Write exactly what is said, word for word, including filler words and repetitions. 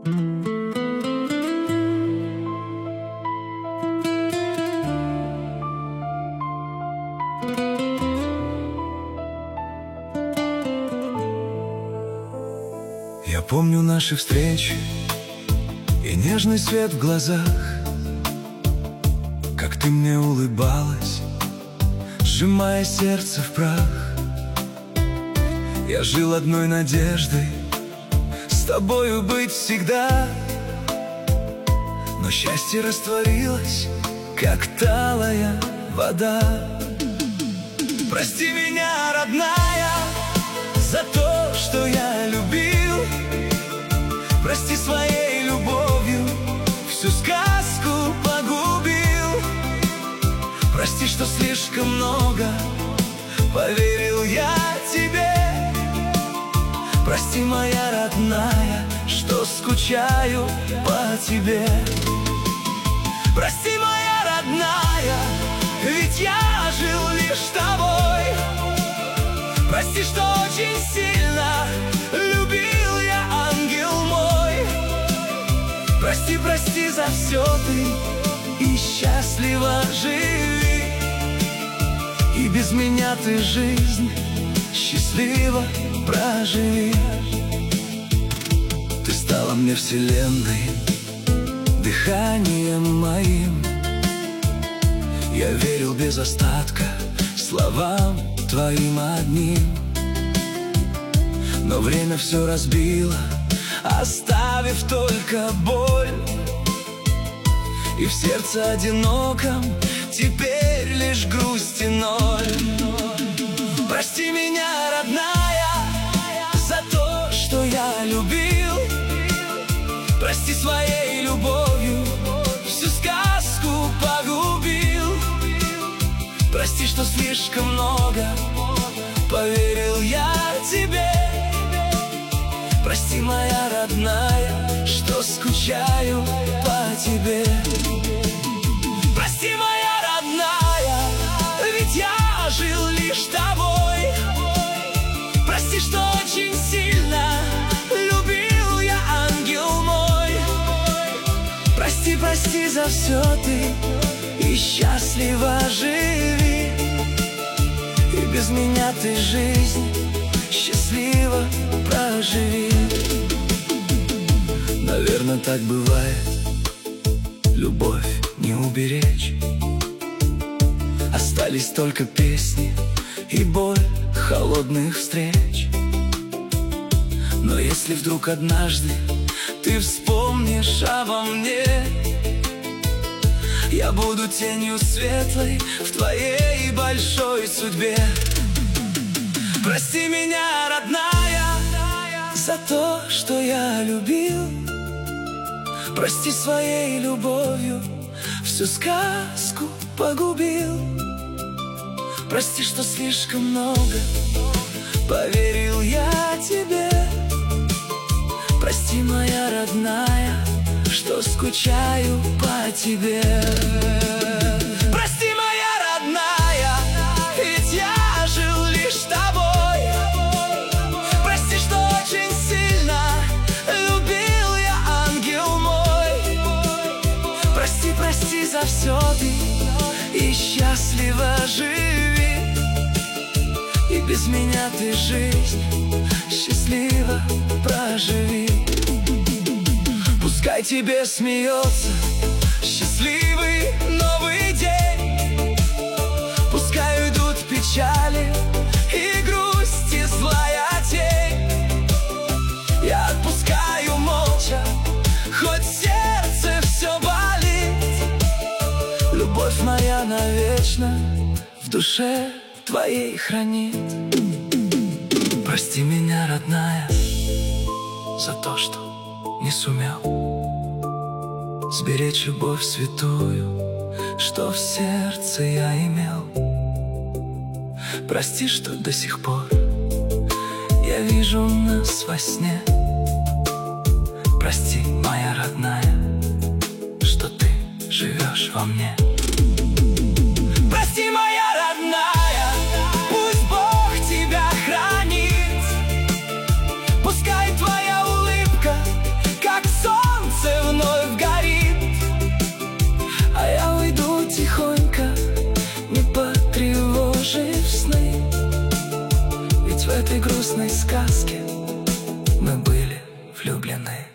Я помню наши встречи и нежный свет в глазах, как ты мне улыбалась, сжимая сердце в прах. Я жил одной надеждой с тобою быть всегда, но счастье растворилось, как талая вода. Прости меня, родная, за то, что я любил. Прости, своей любовью всю сказку погубил. Прости, что слишком много поверил я тебе. Прости, моя родная, что скучаю по тебе. Прости, моя родная, ведь я жил лишь тобой. Прости, что очень сильно любил я, ангел мой. Прости, прости за все ты и счастливо живи. И без меня ты жизнь счастливо проживи. Ты стала мне вселенной, дыханием моим. Я верил без остатка словам твоим одним. Но время все разбило, оставив только боль. И в сердце одиноком теперь лишь грусть и ноль. Прости меня, родная, за то, что я любил. Прости, своей любовью всю сказку погубил. Прости, что слишком много поверил я тебе. Прости, моя родная, что скучаю по тебе. Прости, моя родная, ведь я жил лишь тобой. Прости, что очень сильно любил я, ангел мой. Прости, прости за все ты и счастливо живи. И без меня ты жизнь счастливо проживи. Наверное, так бывает, любовь не уберечь. Остались только песни и боль холодных встреч. Но если вдруг однажды ты вспомнишь обо мне, я буду тенью светлой в твоей большой судьбе. Прости меня, родная, за то, что я любил. Прости, своей любовью всю сказку погубил. Прости, что слишком много поверил я тебе. Прости, моя родная, что скучаю по тебе. Прости, моя родная, ведь я жил лишь тобой. Прости, что очень сильно любил я, ангел мой. Прости, прости за все ты и счастливо живи. И без меня ты жизнь счастливо проживи. Пускай тебе смеется счастливый новый день. Пускай уйдут печали и грусть, и злая тень. Я отпускаю молча, хоть сердце все болит. Любовь моя навечно в душе твоей хранит. Прости меня, родная, за то, что не сумел сберечь любовь святую, что в сердце я имел. Прости, что до сих пор я вижу нас во сне. Прости, моя родная, что ты живешь во мне. Прости, моя родная, пусть Бог тебя хранит. Пускай твоя улыбка, как солнце, этой грустной сказке мы были влюблены.